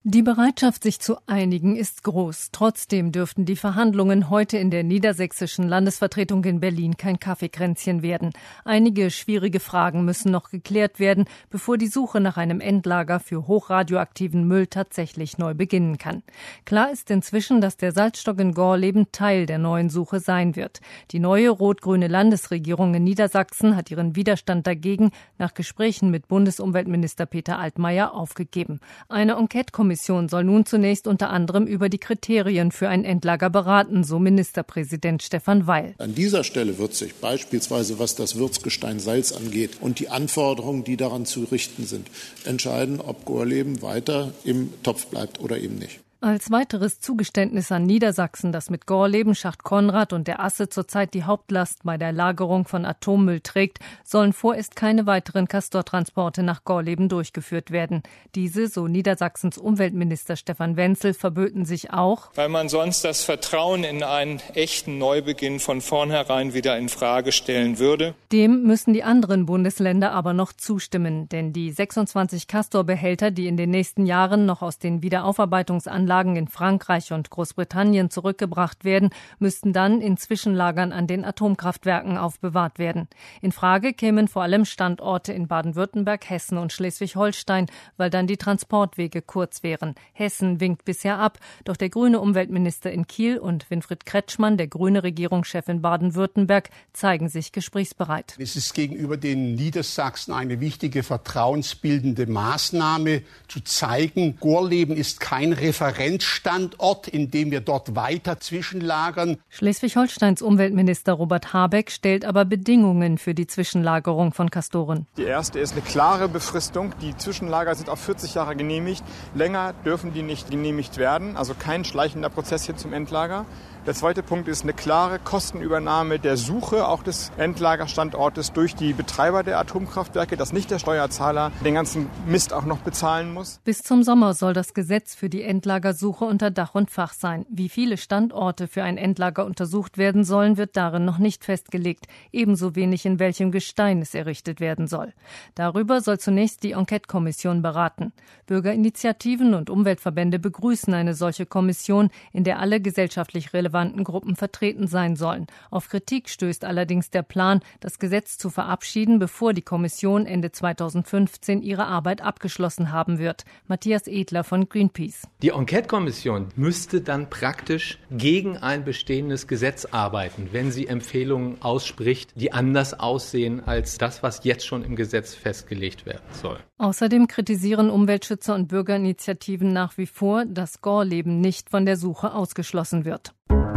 Die Bereitschaft, sich zu einigen, ist groß. Trotzdem dürften die Verhandlungen heute in der niedersächsischen Landesvertretung in Berlin kein Kaffeekränzchen werden. Einige schwierige Fragen müssen noch geklärt werden, bevor die Suche nach einem Endlager für hochradioaktiven Müll tatsächlich neu beginnen kann. Klar ist inzwischen, dass der Salzstock in Gorleben Teil der neuen Suche sein wird. Die neue rot-grüne Landesregierung in Niedersachsen hat ihren Widerstand dagegen nach Gesprächen mit Bundesumweltminister Peter Altmaier aufgegeben. Eine Enquete-Kommission soll nun zunächst unter anderem über die Kriterien für ein Endlager beraten, so Ministerpräsident Stefan Weil. An dieser Stelle wird sich beispielsweise, was das Wirtsgestein Salz angeht und die Anforderungen, die daran zu richten sind, entscheiden, ob Gorleben weiter im Topf bleibt oder eben nicht. Als weiteres Zugeständnis an Niedersachsen, das mit Gorleben, Schacht Konrad und der Asse zurzeit die Hauptlast bei der Lagerung von Atommüll trägt, sollen vorerst keine weiteren Castortransporte nach Gorleben durchgeführt werden. Diese, so Niedersachsens Umweltminister Stefan Wenzel, verböten sich auch, weil man sonst das Vertrauen in einen echten Neubeginn von vornherein wieder in Frage stellen würde. Dem müssen die anderen Bundesländer aber noch zustimmen, denn die 26 Castor-Behälter, die in den nächsten Jahren noch aus den Wiederaufarbeitungsanlagen in Frankreich und Großbritannien zurückgebracht werden, müssten dann in Zwischenlagern an den Atomkraftwerken aufbewahrt werden. In Frage kämen vor allem Standorte in Baden-Württemberg, Hessen und Schleswig-Holstein, weil dann die Transportwege kurz wären. Hessen winkt bisher ab, doch der grüne Umweltminister in Kiel und Winfried Kretschmann, der grüne Regierungschef in Baden-Württemberg, zeigen sich gesprächsbereit. Es ist gegenüber den Niedersachsen eine wichtige vertrauensbildende Maßnahme, zu zeigen, Gorleben ist kein Referenzstandort, in dem wir dort weiter zwischenlagern. Schleswig-Holsteins Umweltminister Robert Habeck stellt aber Bedingungen für die Zwischenlagerung von Castoren. Die erste ist eine klare Befristung. Die Zwischenlager sind auf 40 Jahre genehmigt. Länger dürfen die nicht genehmigt werden, also kein schleichender Prozess hin zum Endlager. Der zweite Punkt ist eine klare Kostenübernahme der Suche auch des Endlagerstandortes durch die Betreiber der Atomkraftwerke, dass nicht der Steuerzahler den ganzen Mist auch noch bezahlen muss. Bis zum Sommer soll das Gesetz für die Endlagersuche unter Dach und Fach sein. Wie viele Standorte für ein Endlager untersucht werden sollen, wird darin noch nicht festgelegt. Ebenso wenig, in welchem Gestein es errichtet werden soll. Darüber soll zunächst die Enquete-Kommission beraten. Bürgerinitiativen und Umweltverbände begrüßen eine solche Kommission, in der alle gesellschaftlich relevanten Gruppen vertreten sein sollen. Auf Kritik stößt allerdings der Plan, das Gesetz zu verabschieden, bevor die Kommission Ende 2015 ihre Arbeit abgeschlossen haben wird. Matthias Edler von Greenpeace. Die Enquete-Kommission müsste dann praktisch gegen ein bestehendes Gesetz arbeiten, wenn sie Empfehlungen ausspricht, die anders aussehen als das, was jetzt schon im Gesetz festgelegt werden soll. Außerdem kritisieren Umweltschützer und Bürgerinitiativen nach wie vor, dass Gorleben nicht von der Suche ausgeschlossen wird.